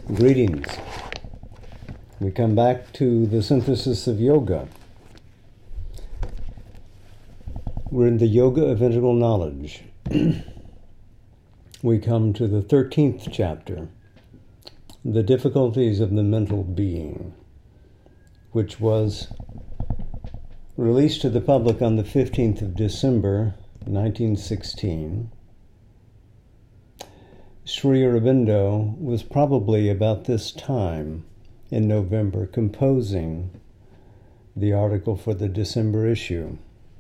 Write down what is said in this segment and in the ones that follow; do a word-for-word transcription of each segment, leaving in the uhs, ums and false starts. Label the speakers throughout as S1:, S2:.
S1: Greetings. We come back to the synthesis of yoga. We're in the yoga of integral knowledge. We come to the thirteenth chapter, the difficulties of the mental being, which was released to the public on the fifteenth of December, nineteen sixteen. Sri Aurobindo was probably about this time in November composing the article for the December issue.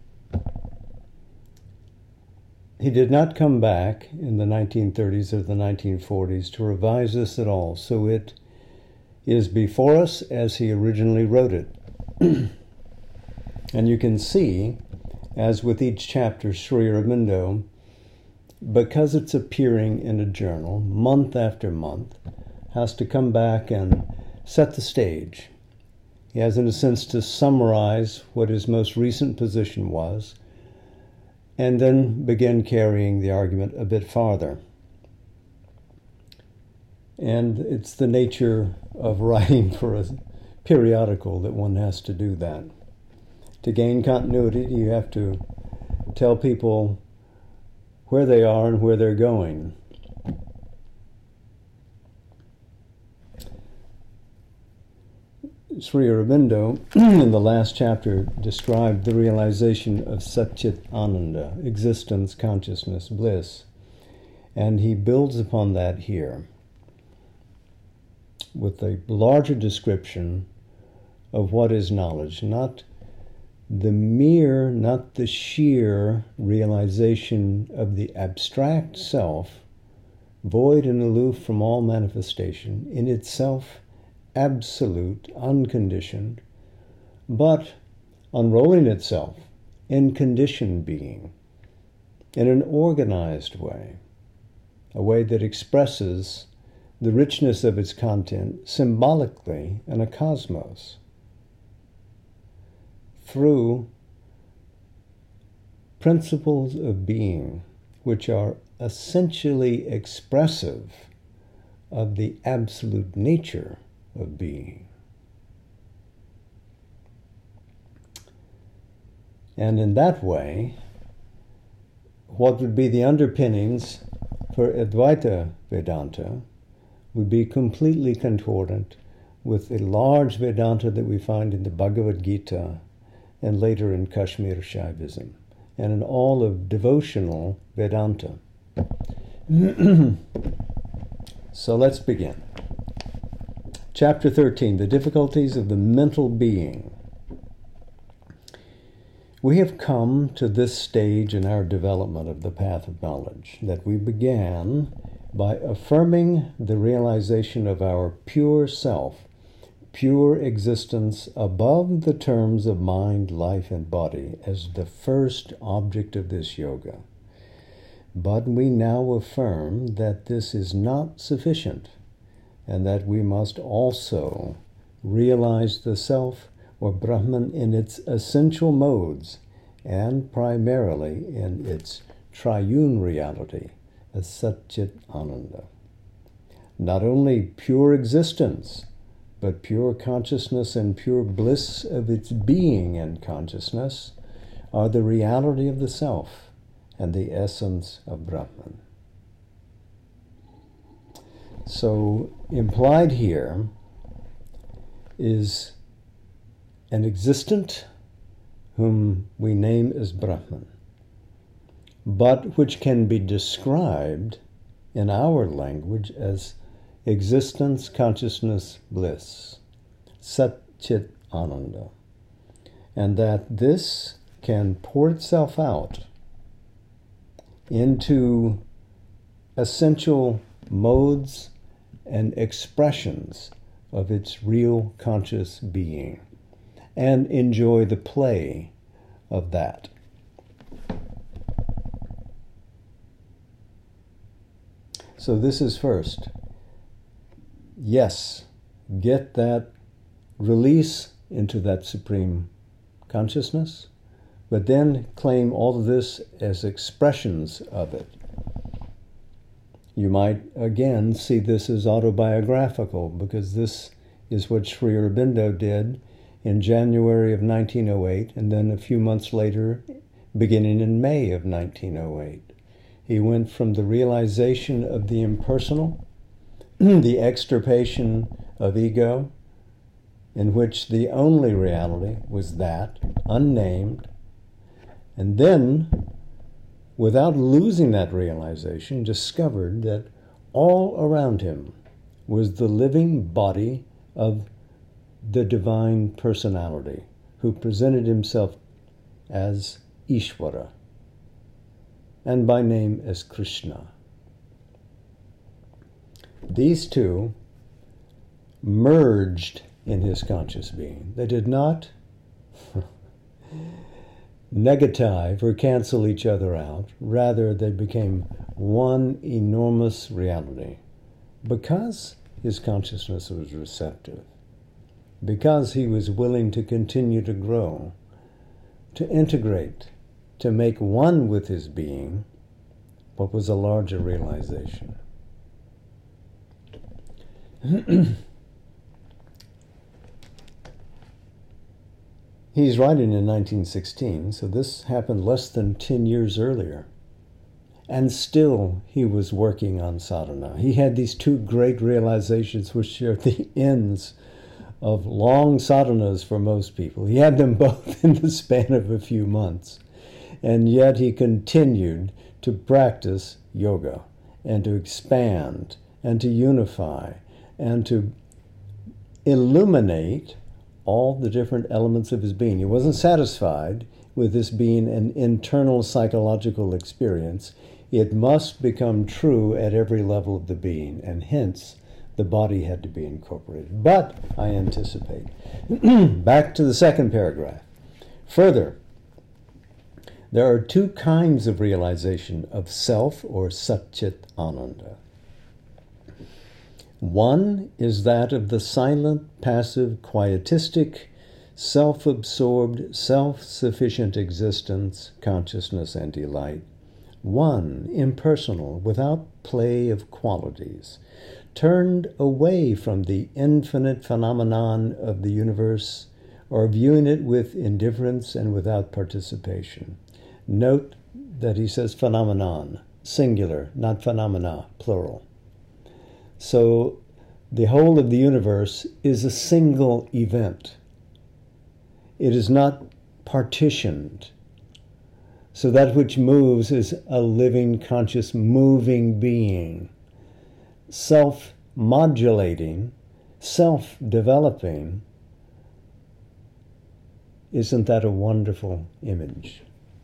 S1: He did not come back in the nineteen thirties or the nineteen forties to revise this at all, so it is before us as he originally wrote it. And you can see, as with each chapter, Sri Aurobindo, because it's appearing in a journal month after month, has to come back and set the stage. He has, in a sense, to summarize what his most recent position was, and then begin carrying the argument a bit farther. And it's the nature of writing for a periodical that one has to do that. To gain continuity, you have to tell people where they are and where they're going. Sri Aurobindo, in the last chapter, described the realization of Satchit Ananda, existence, consciousness, bliss. And he builds upon that here with a larger description of what is knowledge, not the mere, not the sheer realization of the abstract self, void and aloof from all manifestation, in itself absolute, unconditioned, but unrolling itself in conditioned being, in an organized way, a way that expresses the richness of its content symbolically in a cosmos, through principles of being which are essentially expressive of the absolute nature of being. And in that way, what would be the underpinnings for Advaita Vedanta would be completely concordant with the large Vedanta that we find in the Bhagavad Gita and later in Kashmir Shaivism, and in all of devotional Vedanta. So let's begin. Chapter thirteen, the difficulties of the mental being. We have come to this stage in our development of the path of knowledge that we began by affirming the realization of our pure self, pure existence above the terms of mind, life, and body as the first object of this yoga. But we now affirm that this is not sufficient, and that we must also realize the self, or Brahman, in its essential modes, and primarily in its triune reality, as Satchit Ananda. Not only pure existence, but pure consciousness and pure bliss of its being and consciousness are the reality of the self and the essence of Brahman. So implied here is an existent whom we name as Brahman, but which can be described in our language as existence, consciousness, bliss, Satchit Ananda, and that this can pour itself out into essential modes and expressions of its real conscious being, and enjoy the play of that. So this is first. Yes, get that release into that supreme consciousness, but then claim all of this as expressions of it. You might again see this as autobiographical, because this is what Sri Aurobindo did in January of nineteen oh eight, and then a few months later, beginning in May of nineteen oh eight. He went from the realization of the impersonal, the extirpation of ego, in which the only reality was that, unnamed, and then, without losing that realization, discovered that all around him was the living body of the divine personality, who presented himself as Ishvara, and by name as Krishna. These two merged in his conscious being. They did not negative or cancel each other out. Rather, they became one enormous reality, because his consciousness was receptive, because he was willing to continue to grow, to integrate, to make one with his being what was a larger realization. He's writing in nineteen sixteen, so this happened less than ten years earlier. And still he was working on sadhana. He had these two great realizations, which are the ends of long sadhanas for most people. He had them both in the span of a few months. And yet he continued to practice yoga and to expand and to unify and to illuminate all the different elements of his being. He wasn't satisfied with this being an internal psychological experience. It must become true at every level of the being, and hence the body had to be incorporated. But I anticipate. Back to the second paragraph. Further, there are two kinds of realization of self, or Satchit Ananda. One is that of the silent, passive, quietistic, self-absorbed, self-sufficient existence, consciousness, and delight. One, impersonal, without play of qualities, turned away from the infinite phenomenon of the universe, or viewing it with indifference and without participation. Note that he says phenomenon, singular, not phenomena, plural. So the whole of the universe is a single event. It is not partitioned. So that which moves is a living, conscious, moving being, self-modulating, self-developing. Isn't that a wonderful image?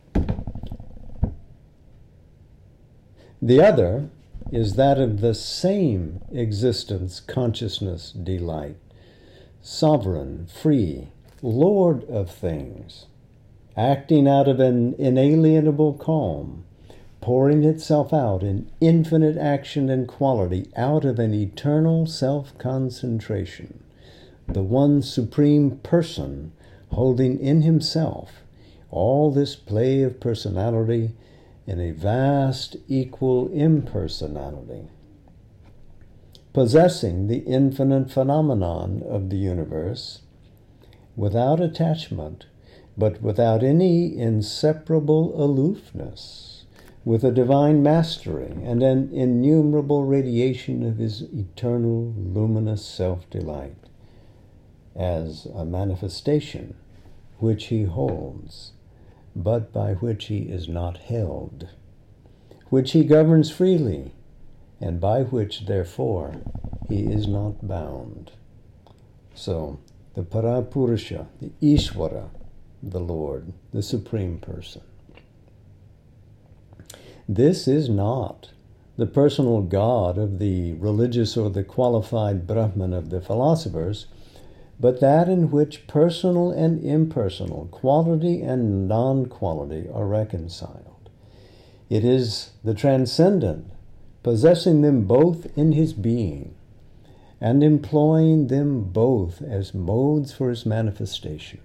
S1: The other is that of the same existence, consciousness, delight, sovereign, free, Lord of things, acting out of an inalienable calm, pouring itself out in infinite action and quality out of an eternal self-concentration, the one supreme person holding in himself all this play of personality in a vast equal impersonality, possessing the infinite phenomenon of the universe without attachment, but without any inseparable aloofness, with a divine mastery and an innumerable radiation of his eternal luminous self-delight, as a manifestation which he holds, but by which he is not held, which he governs freely, and by which, therefore, he is not bound. So, the Parapurusha, the Ishvara, the Lord, the Supreme Person. This is not the personal God of the religious or the qualified Brahman of the philosophers, but that in which personal and impersonal, quality and non-quality are reconciled. It is the transcendent, possessing them both in his being, and employing them both as modes for his manifestation.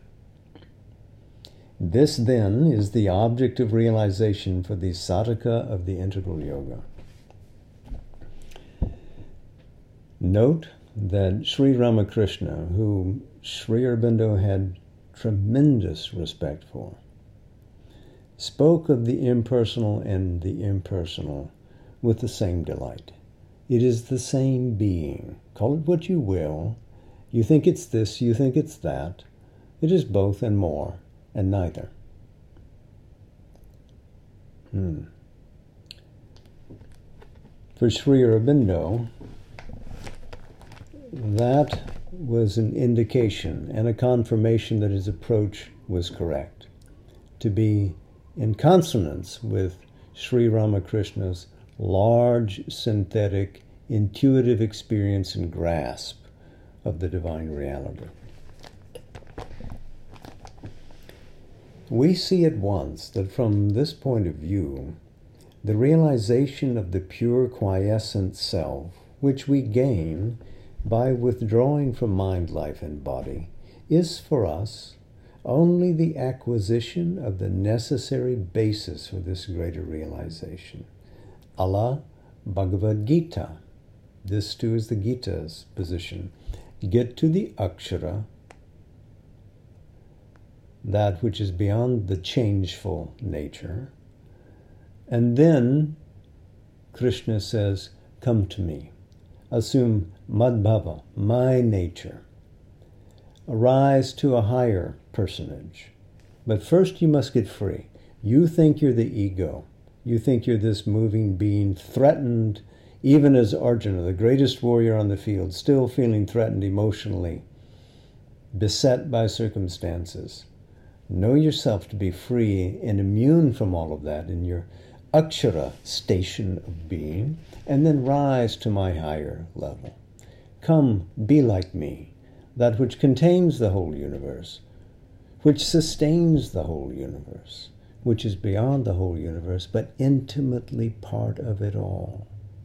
S1: This, then, is the object of realization for the sadhaka of the integral yoga. Note that Sri Ramakrishna, who Sri Aurobindo had tremendous respect for, spoke of the impersonal and the impersonal with the same delight. It is the same being. Call it what you will. You think it's this, you think it's that. It is both and more, and neither. Hmm. For Sri Aurobindo, that was an indication and a confirmation that his approach was correct, to be in consonance with Sri Ramakrishna's large, synthetic, intuitive experience and grasp of the divine reality. We see at once that from this point of view, the realization of the pure quiescent self, which we gain by withdrawing from mind, life, and body, is for us only the acquisition of the necessary basis for this greater realization. Allah Bhagavad Gita. This too is the Gita's position. Get to the Akshara, that which is beyond the changeful nature. And then Krishna says, come to me. Assume Madbhava, my nature. Arise to a higher personage. But first you must get free. You think you're the ego. You think you're this moving being, threatened, even as Arjuna, the greatest warrior on the field, still feeling threatened emotionally, beset by circumstances. Know yourself to be free and immune from all of that in your Akshara station of being, and then rise to my higher level. Come, be like me, that which contains the whole universe, which sustains the whole universe, which is beyond the whole universe, but intimately part of it all.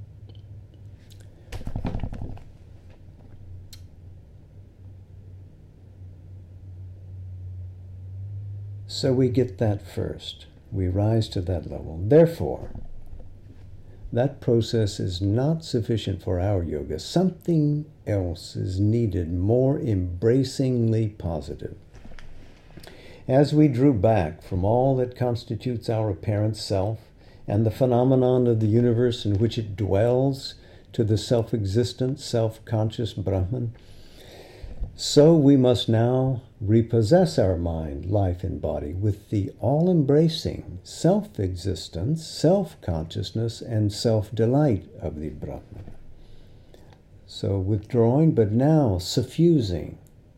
S1: So we get that first. We rise to that level. Therefore, that process is not sufficient for our yoga. Something else is needed, more embracingly positive. As we drew back from all that constitutes our apparent self and the phenomenon of the universe in which it dwells to the self-existent, self-conscious Brahman, so we must now repossess our mind, life, and body with the all-embracing self-existence, self-consciousness, and self-delight of the Brahman. So withdrawing, but now suffusing,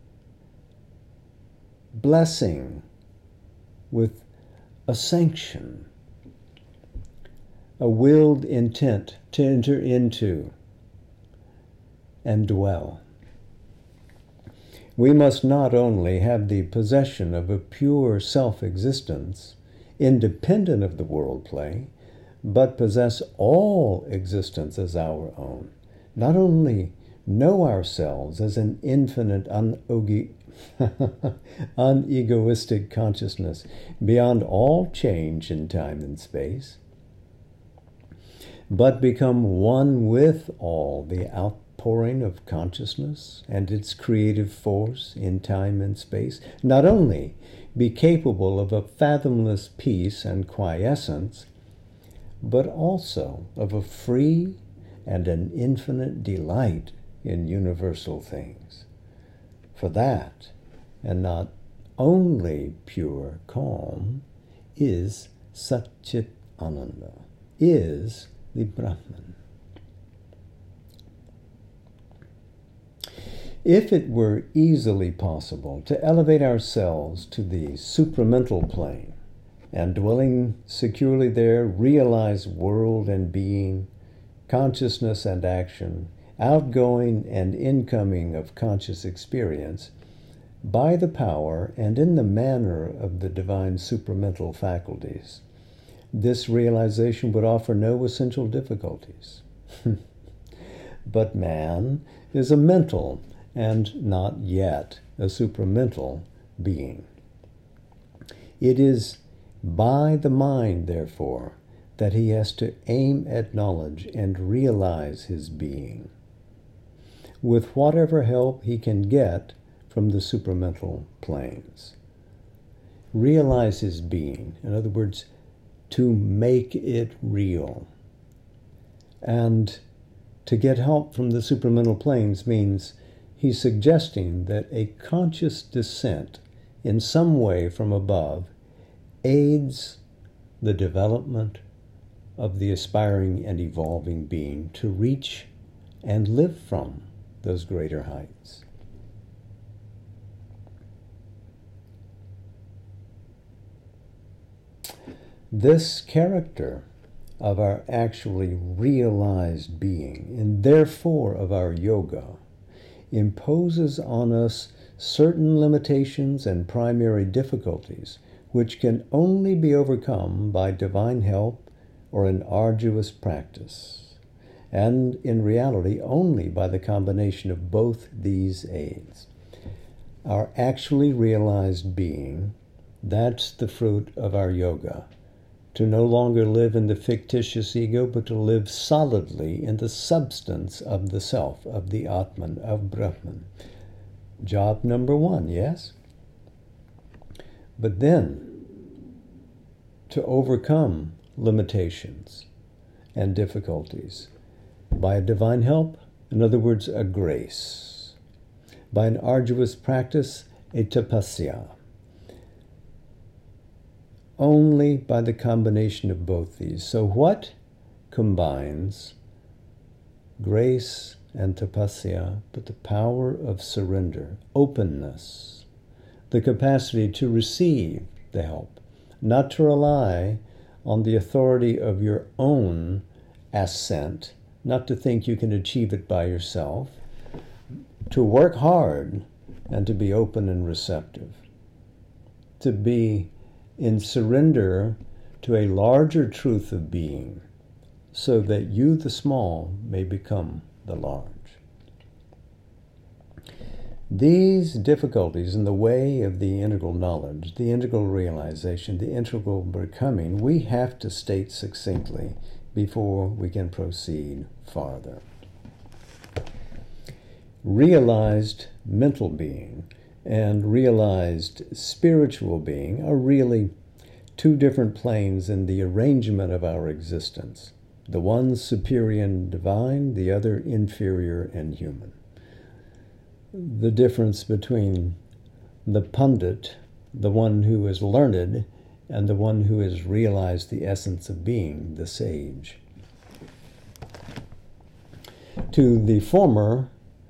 S1: blessing with a sanction, a willed intent to enter into and dwell. We must not only have the possession of a pure self-existence, independent of the world play, but possess all existence as our own. Not only know ourselves as an infinite, unegoistic consciousness beyond all change in time and space, but become one with all the outpouring of consciousness and its creative force in time and space. Not only be capable of a fathomless peace and quiescence, but also of a free and an infinite delight in universal things. For that, and not only pure calm, is Satchit Ananda, is the Brahman. If it were easily possible to elevate ourselves to the supramental plane and dwelling securely there, realize world and being, consciousness and action, outgoing and incoming of conscious experience, by the power and in the manner of the divine supramental faculties, this realization would offer no essential difficulties. But man is a mental and not yet a supramental being. It is by the mind, therefore, that he has to aim at knowledge and realize his being. with whatever help he can get from the supramental planes. Realize his being, in other words, to make it real. And to get help from the supramental planes means he's suggesting that a conscious descent in some way from above aids the development of the aspiring and evolving being to reach and live from those greater heights. This character of our actually realized being, and therefore of our yoga, imposes on us certain limitations and primary difficulties which can only be overcome by divine help or an arduous practice, and in reality only by the combination of both these aids. Our actually realized being, that's the fruit of our yoga. To no longer live in the fictitious ego, but to live solidly in the substance of the self, of the Atman, of Brahman. Job number one, yes? But then, to overcome limitations and difficulties by a divine help, in other words, a grace. By an arduous practice, a tapasya. Only by the combination of both these. So what combines grace and tapasya, but the power of surrender, openness, the capacity to receive the help, not to rely on the authority of your own ascent, not to think you can achieve it by yourself, to work hard and to be open and receptive, to be in surrender to a larger truth of being, so that you, the small, may become the large. These difficulties in the way of the integral knowledge, the integral realization, the integral becoming, we have to state succinctly before we can proceed farther. Realized mental being and realized spiritual being are really two different planes in the arrangement of our existence. The one superior and divine, the other inferior and human. The difference between the pundit, the one who is learned, and the one who has realized the essence of being, the sage. To the former,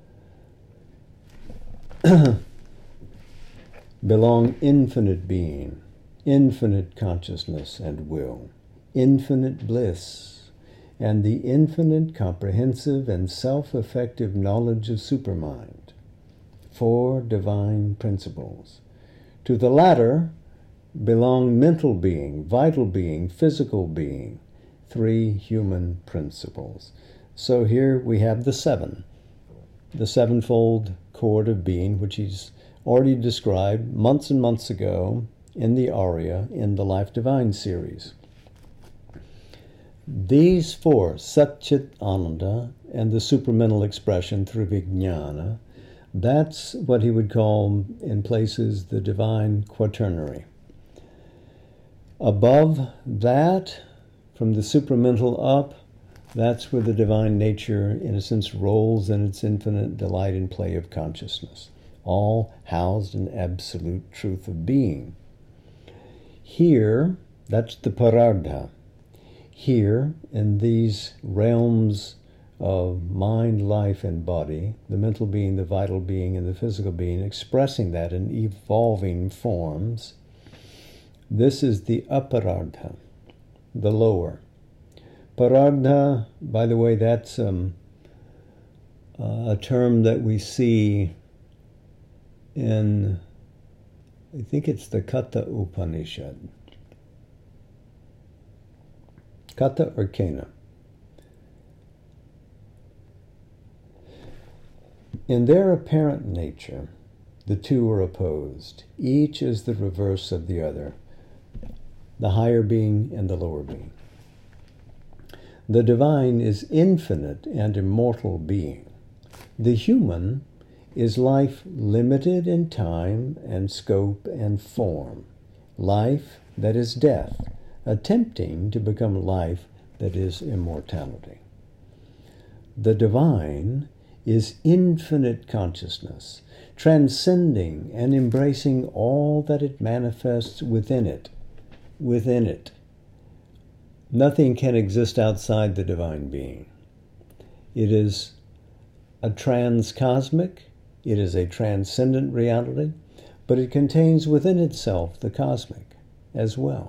S1: belong infinite being, infinite consciousness and will, infinite bliss, and the infinite comprehensive and self-effective knowledge of supermind, four divine principles. To the latter belong mental being, vital being, physical being, three human principles. So here we have the seven, the sevenfold chord of being, which he's already described months and months ago in the Arya in the Life Divine series. These four, Sat Chit Ananda and the supramental expression through Vijnana, that's what he would call in places the divine quaternary. Above that, from the supramental up, that's where the divine nature, in a sense, rolls in its infinite delight and play of consciousness, all housed in absolute truth of being. Here, that's the Parardha. Here, in these realms of mind, life, and body, the mental being, the vital being, and the physical being, expressing that in evolving forms, this is the Aparardha, the lower. Parardha, by the way, that's um, uh, a term that we see in, I think it's the Katha Upanishad. Katha or Kena. In their apparent nature, the two are opposed. Each is the reverse of the other, the higher being and the lower being. The divine is infinite and immortal being. The human is life limited in time and scope and form, life that is death, attempting to become life that is immortality. The divine is infinite consciousness, transcending and embracing all that it manifests within it, within it. Nothing can exist outside the divine being. It is a transcosmic, it is a transcendent reality, but it contains within itself the cosmic as well.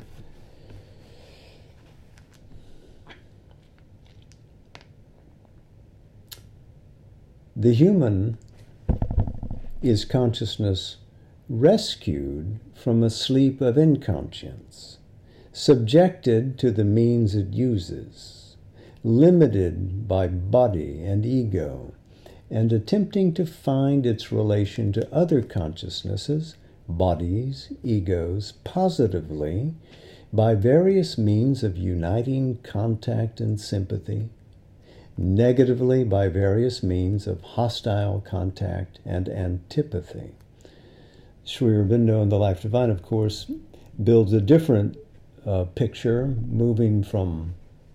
S1: The human is consciousness rescued from a sleep of inconscience, subjected to the means it uses, limited by body and ego, and attempting to find its relation to other consciousnesses, bodies, egos, positively, by various means of uniting contact and sympathy, negatively by various means of hostile contact and antipathy. Sri Aurobindo in The Life Divine, of course, builds a different uh, picture, moving from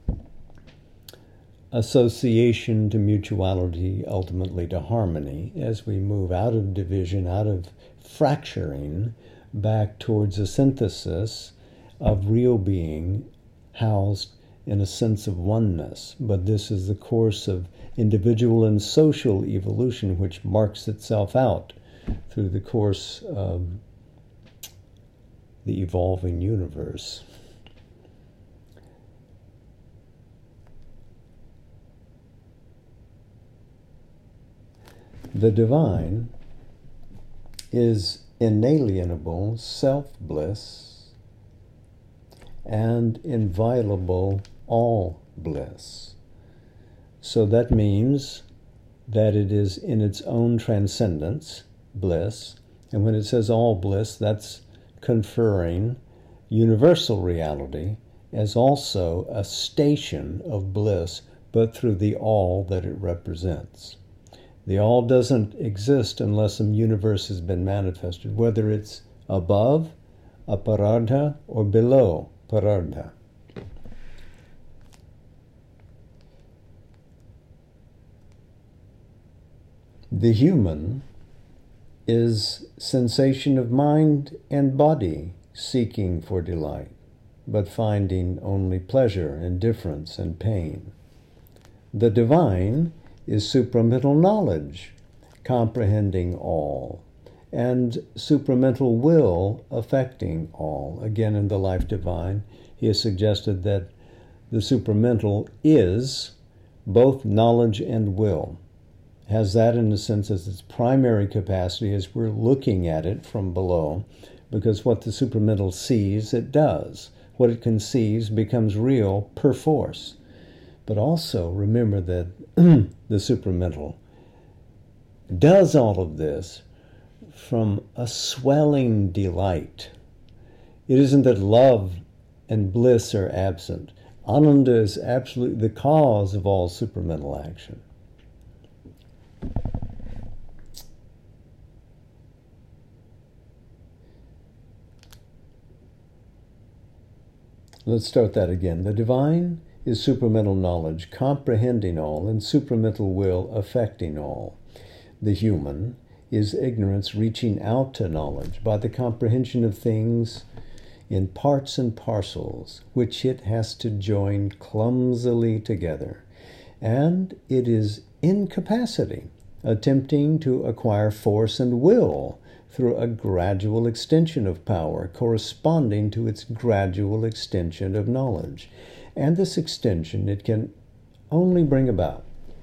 S1: association to mutuality, ultimately to harmony, as we move out of division, out of fracturing, back towards a synthesis of real being housed in a sense of oneness. But this is the course of individual and social evolution which marks itself out through the course of the evolving universe. The divine is inalienable self-bliss and inviolable all bliss. So that means that it is in its own transcendence, bliss, and when it says all bliss, that's conferring universal reality as also a station of bliss, but through the all that it represents. The all doesn't exist unless some universe has been manifested, whether it's above, aparadha, or below paradha. The human is sensation of mind and body seeking for delight, but finding only pleasure, indifference, and pain. The divine is supramental knowledge, comprehending all, and supramental will affecting all. Again, in The Life Divine, he has suggested that the supramental is both knowledge and will. Has that in a sense as its primary capacity as we're looking at it from below, because what the supramental sees, it does. What it conceives becomes real per force. But also remember that the supramental does all of this from a swelling delight. It isn't that love and bliss are absent. Ananda is absolutely the cause of all supramental action. Let's start that again. The divine is supramental knowledge, comprehending all, and supramental will affecting all. The human is ignorance reaching out to knowledge by the comprehension of things in parts and parcels, which it has to join clumsily together. And it is incapacity, attempting to acquire force and will through a gradual extension of power corresponding to its gradual extension of knowledge. And this extension it can only bring about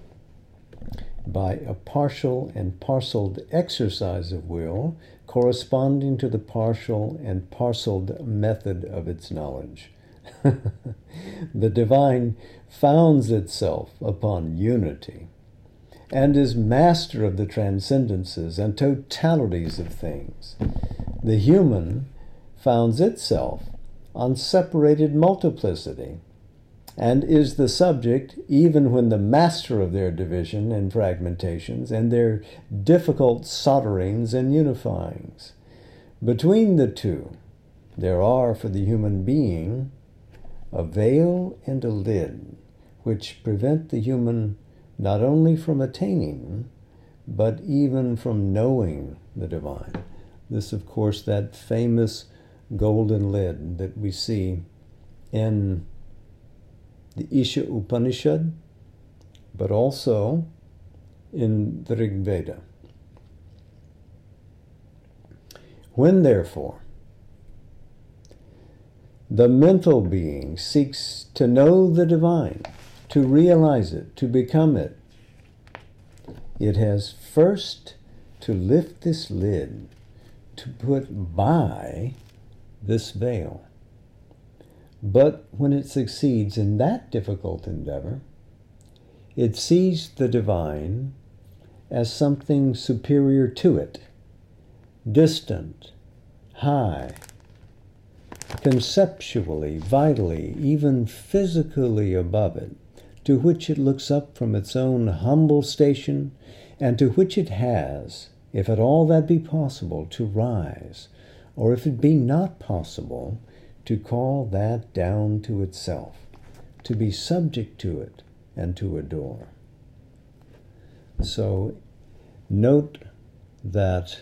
S1: by a partial and parceled exercise of will corresponding to the partial and parceled method of its knowledge. The divine founds itself upon unity and is master of the transcendences and totalities of things. The human founds itself on separated multiplicity and is the subject even when the master of their division and fragmentations and their difficult solderings and unifyings. Between the two, there are for the human being a veil and a lid which prevent the human not only from attaining, but even from knowing the divine. This, of course, that famous golden lid that we see in the Isha Upanishad, but also in the Rig Veda. When, therefore, the mental being seeks to know the divine, to realize it, to become it, it has first to lift this lid, to put by this veil. But when it succeeds in that difficult endeavor, it sees the divine as something superior to it, distant, high, conceptually, vitally, even physically above it, to which it looks up from its own humble station, and to which it has, if at all that be possible, to rise, or if it be not possible, to call that down to itself, to be subject to it, and to adore. So, note that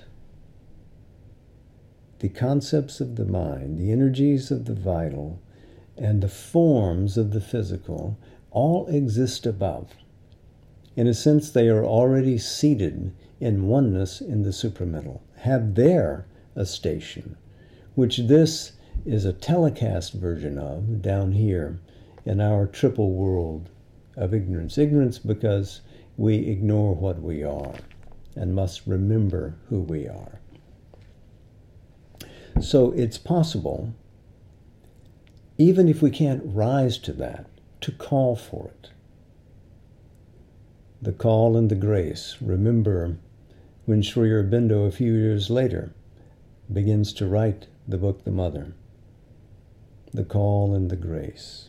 S1: the concepts of the mind, the energies of the vital, and the forms of the physical all exist above. In a sense, they are already seated in oneness in the supramental, have there a station, which this is a telecast version of down here in our triple world of ignorance. Ignorance because we ignore what we are and must remember who we are. So it's possible, even if we can't rise to that, to call for it. The call and the grace. Remember when Sri Aurobindo a few years later begins to write the book The Mother. The call and the grace.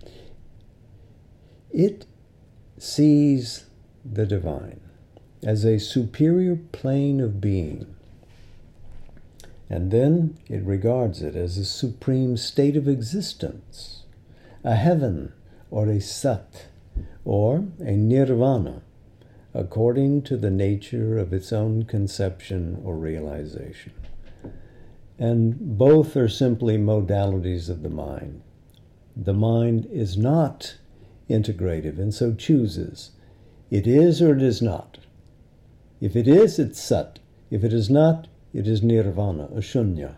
S1: It sees the divine as a superior plane of being, and then it regards it as a supreme state of existence, a heaven or a sat or a nirvana, according to the nature of its own conception or realization. And both are simply modalities of the mind. The mind is not integrative and so chooses. It is or it is not. If it is, it's sat. If it is not, it is nirvana, a shunya.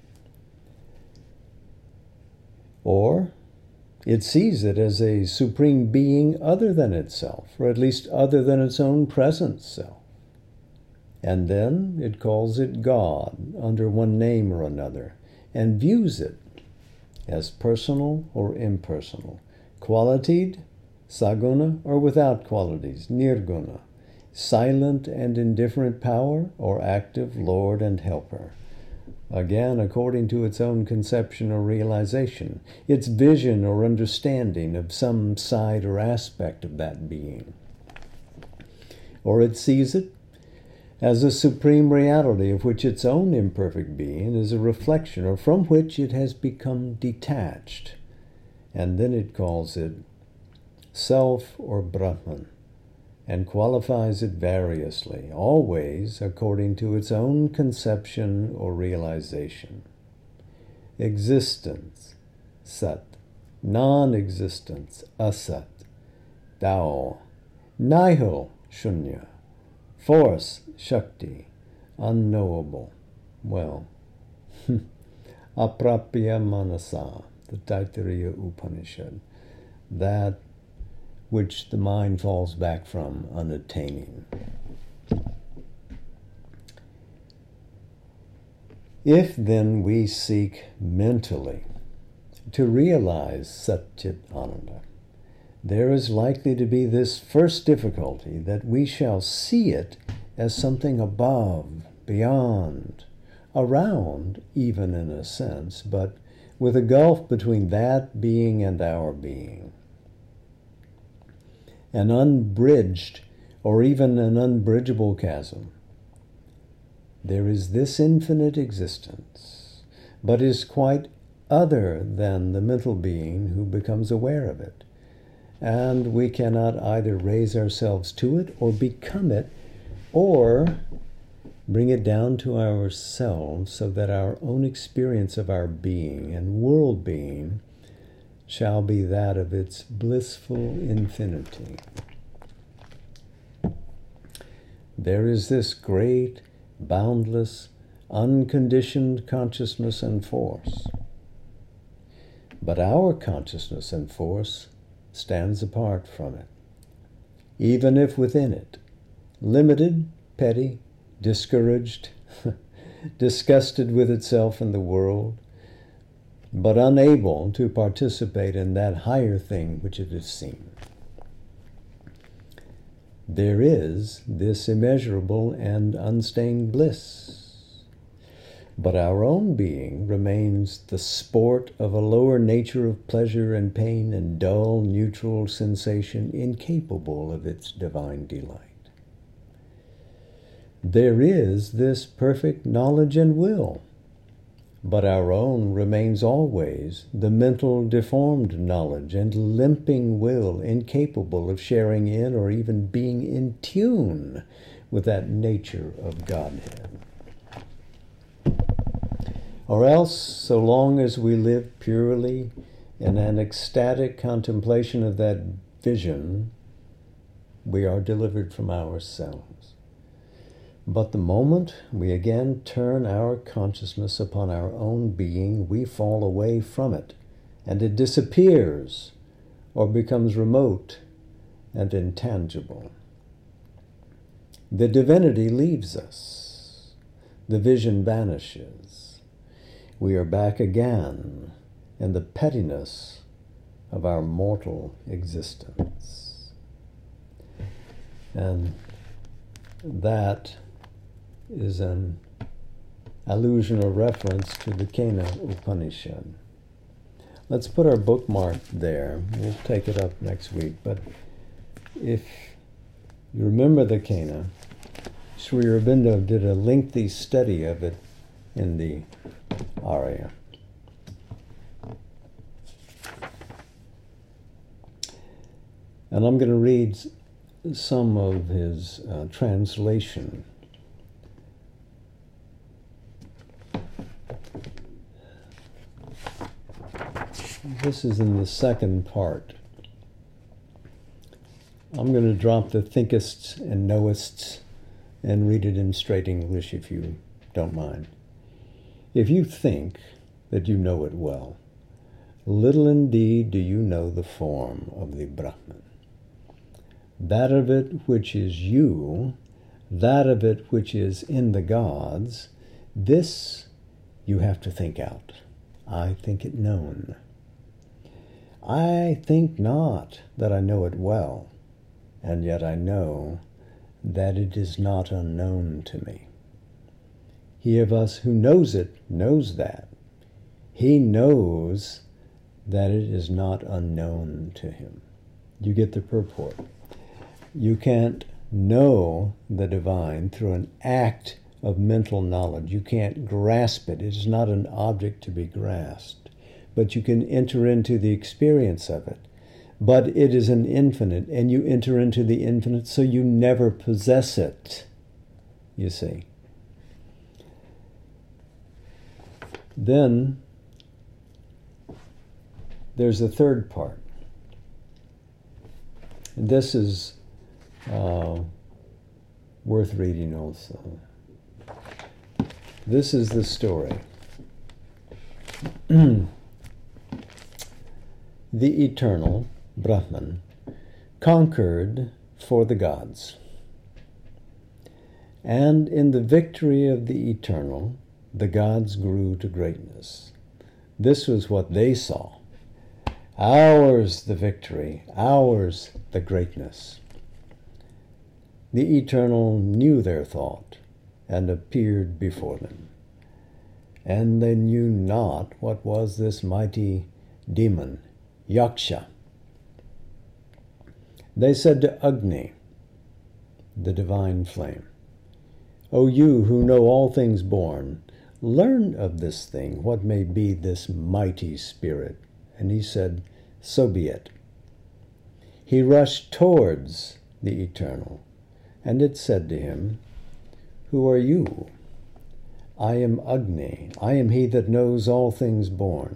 S1: Or it sees it as a supreme being other than itself, or at least other than its own present self. And then it calls it God under one name or another, and views it as personal or impersonal, qualitied, saguna, or without qualities, nirguna, silent and indifferent power, or active Lord and helper. Again, according to its own conception or realization, its vision or understanding of some side or aspect of that being. Or it sees it as a supreme reality of which its own imperfect being is a reflection, or from which it has become detached. And then it calls it self or Brahman, and qualifies it variously, always according to its own conception or realization. Existence, Sat. Non-existence, Asat. Tao. Nihil, Shunya. Force, Shakti. Unknowable. Well, Aprapya Manasa, the Taittiriya Upanishad. That which the mind falls back from unattaining. If then we seek mentally to realize Satchit Ananda, there is likely to be this first difficulty, that we shall see it as something above, beyond, around, even in a sense, but with a gulf between that being and our being. an unbridged or even an unbridgeable chasm. There is this infinite existence, but is quite other than the mental being who becomes aware of it. And we cannot either raise ourselves to it or become it, or bring it down to ourselves so that our own experience of our being and world being shall be that of its blissful infinity. There is this great, boundless, unconditioned consciousness and force. But our consciousness and force stands apart from it, even if within it, limited, petty, discouraged, disgusted with itself and the world, but unable to participate in that higher thing which it has seen. There is this immeasurable and unstained bliss, but our own being remains the sport of a lower nature of pleasure and pain and dull, neutral sensation incapable of its divine delight. There is this perfect knowledge and will, but our own remains always the mental deformed knowledge and limping will incapable of sharing in or even being in tune with that nature of Godhead. Or else, so long as we live purely in an ecstatic contemplation of that vision, we are delivered from ourselves. But the moment we again turn our consciousness upon our own being, we fall away from it, and it disappears or becomes remote and intangible. The divinity leaves us. The vision vanishes. We are back again in the pettiness of our mortal existence. And that is an allusion or reference to the Kena Upanishad. Let's put our bookmark there. We'll take it up next week. But if you remember the Kena, Sri Aurobindo did a lengthy study of it in the Arya. And I'm going to read some of his uh, translation. This is in the second part. I'm going to drop the thinkists and knowists and read it in straight English if you don't mind. If you think that you know it well, little indeed do you know the form of the Brahman. That of it which is you, that of it which is in the gods, this you have to think out. I think it known. I think not that I know it well, and yet I know that it is not unknown to me. He of us who knows it knows that. He knows that it is not unknown to him. You get the purport. You can't know the divine through an act of mental knowledge. You can't grasp it. It is not an object to be grasped. But you can enter into the experience of it. But it is an infinite, and you enter into the infinite, so you never possess it, you see. Then there's a third part. And this is uh, worth reading also. This is the story. The eternal Brahman conquered for the gods. And in the victory of the eternal, the gods grew to greatness. This was what they saw. Ours the victory, ours the greatness. The eternal knew their thought and appeared before them. And they knew not what was this mighty demon, Yaksha. They said to Agni, the divine flame, O you who know all things born, learn of this thing what may be this mighty spirit. And he said, so be it. He rushed towards the eternal, and it said to him, who are you? I am Agni, I am he that knows all things born.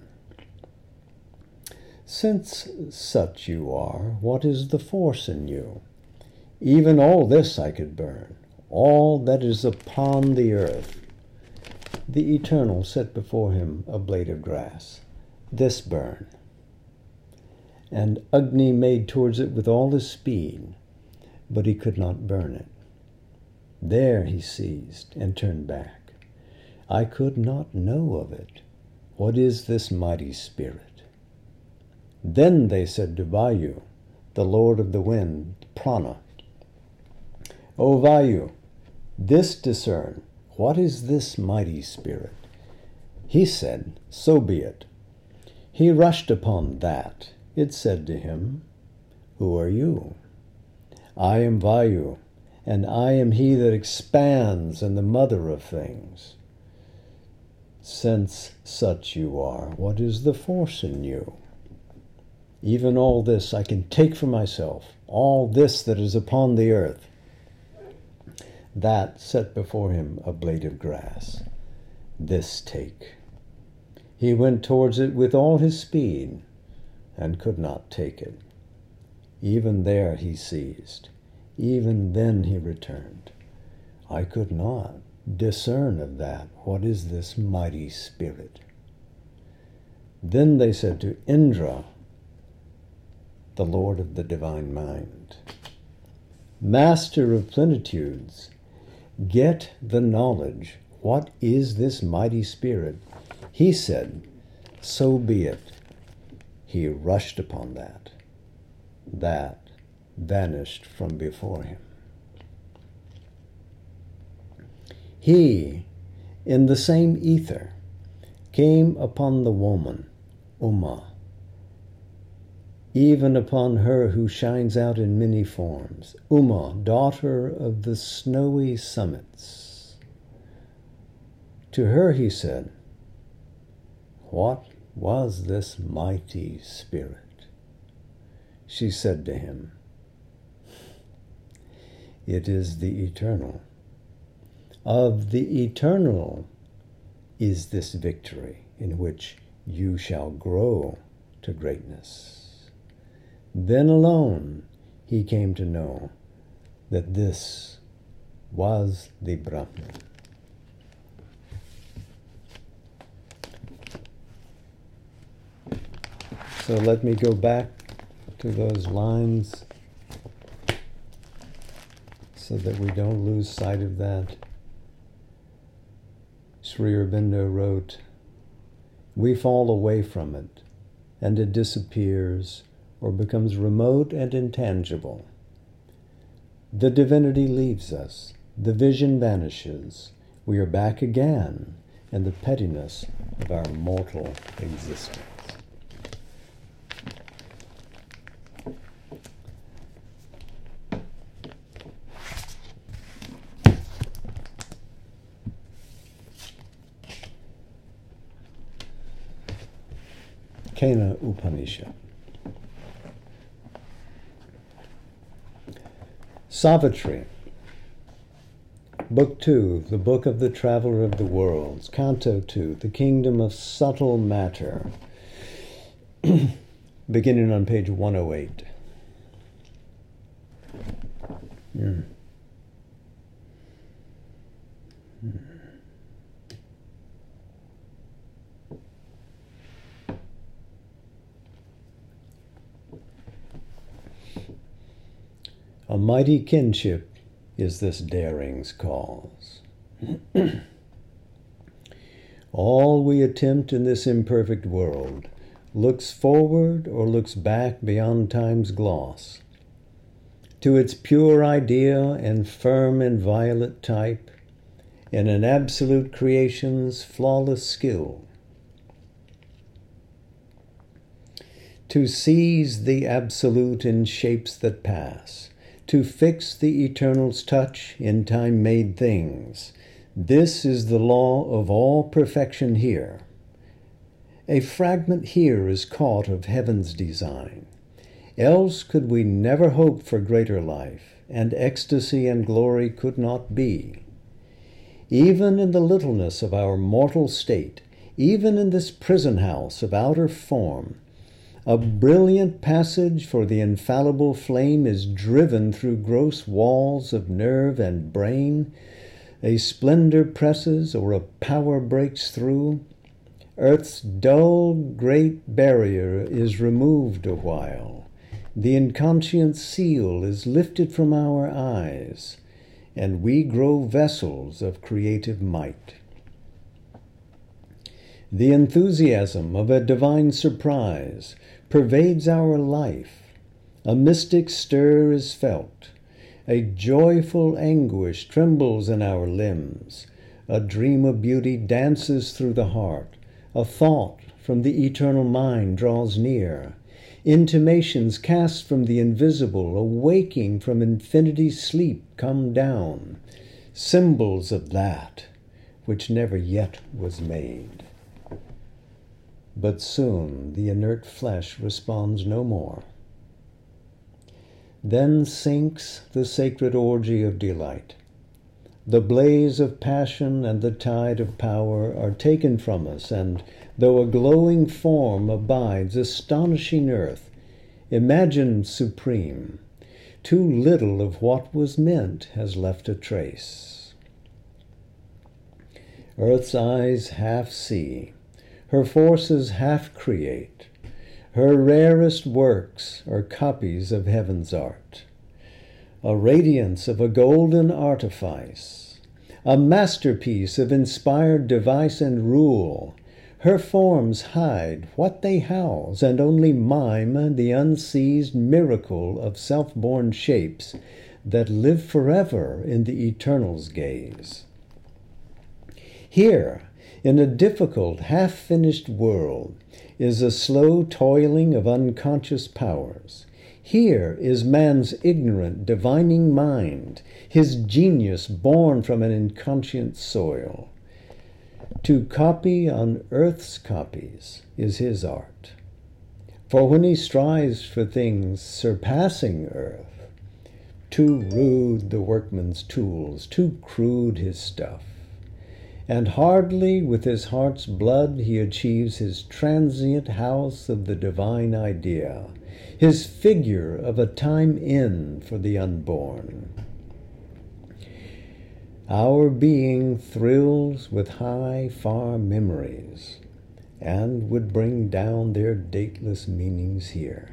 S1: Since such you are, what is the force in you? Even all this I could burn, all that is upon the earth. The Eternal set before him a blade of grass. This burn. And Agni made towards it with all his speed, but he could not burn it. There he ceased and turned back. I could not know of it. What is this mighty spirit? Then they said to Vayu, the lord of the wind, Prana, O Vayu, this discern, what is this mighty spirit? He said, so be it. He rushed upon that. It said to him, who are you? I am Vayu, and I am he that expands and the mother of things. Since such you are, what is the force in you? Even all this I can take for myself, all this that is upon the earth. That set before him a blade of grass. This take. He went towards it with all his speed, and could not take it. Even there he ceased. Even then he returned. I could not discern of that. What is this mighty spirit? Then they said to Indra, the Lord of the divine mind, Master of plenitudes, get the knowledge. What is this mighty spirit? He said, so be it. He rushed upon that. That vanished from before him. He, in the same ether, came upon the woman, Uma, even upon her who shines out in many forms, Uma, daughter of the snowy summits. To her he said, what was this mighty spirit? She said to him, it is the eternal. Of the eternal is this victory in which you shall grow to greatness. Then alone he came to know that this was the Brahman. So let me go back to those lines so that we don't lose sight of that. Sri Aurobindo wrote, we fall away from it, and it disappears or becomes remote and intangible. The divinity leaves us, the vision vanishes, we are back again in the pettiness of our mortal existence. Kena Upanishad. Savitri, Book two, the Book of the Traveler of the Worlds, Canto two, the Kingdom of Subtle Matter, beginning on page one oh eight. Mm. Mm. A mighty kinship is this daring's cause. All we attempt in this imperfect world looks forward or looks back beyond time's gloss to its pure idea and firm and violet type in an absolute creation's flawless skill. to seize the absolute in shapes that pass, to fix the eternal's touch in time-made things. This is the law of all perfection here. A fragment here is caught of heaven's design. Else could we never hope for greater life, and ecstasy and glory could not be. Even in the littleness of our mortal state, even in this prison house of outer form, a brilliant passage for the infallible flame is driven through gross walls of nerve and brain. A splendor presses or a power breaks through. Earth's dull great barrier is removed a while. The inconscient seal is lifted from our eyes, and we grow vessels of creative might. The enthusiasm of a divine surprise pervades our life. A mystic stir is felt. A joyful anguish trembles in our limbs. A dream of beauty dances through the heart. A thought from the eternal mind draws near. Intimations cast from the invisible, awaking from infinity's sleep, come down. Symbols of that which never yet was made. But soon the inert flesh responds no more. Then sinks the sacred orgy of delight. The blaze of passion and the tide of power are taken from us, and though a glowing form abides, astonishing earth, imagined supreme, too little of what was meant has left a trace. Earth's eyes half see, her forces half create. Her rarest works are copies of heaven's art, a radiance of a golden artifice, a masterpiece of inspired device and rule. Her forms hide what they house, and only mime the unseized miracle of self-born shapes that live forever in the eternal's gaze. Here, in a difficult, half-finished world, is a slow toiling of unconscious powers. Here is man's ignorant, divining mind, his genius born from an inconscient soil. To copy on earth's copies is his art. For when he strives for things surpassing earth, too rude the workman's tools, too crude his stuff. And hardly with his heart's blood he achieves his transient house of the divine idea, his figure of a time inn for the unborn. Our being thrills with high, far memories, and would bring down their dateless meanings here.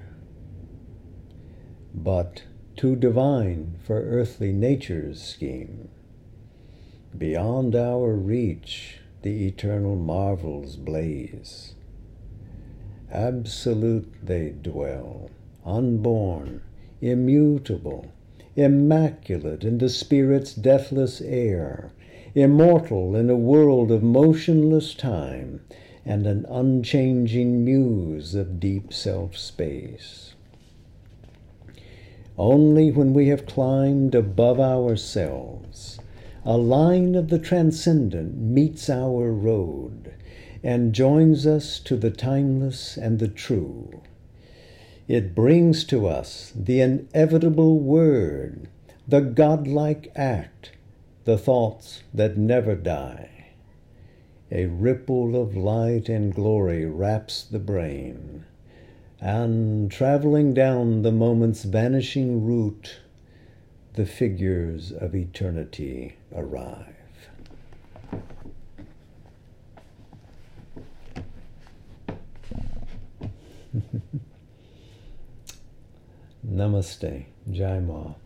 S1: But too divine for earthly nature's scheme, beyond our reach the eternal marvels blaze. Absolute they dwell, unborn, immutable, immaculate in the Spirit's deathless air, immortal in a world of motionless time, and an unchanging muse of deep self-space. Only when we have climbed above ourselves, a line of the transcendent meets our road and joins us to the timeless and the true. It brings to us the inevitable word, the godlike act, the thoughts that never die. A ripple of light and glory wraps the brain, and traveling down the moment's vanishing route, the figures of eternity arrive. Namaste. Jai Ma.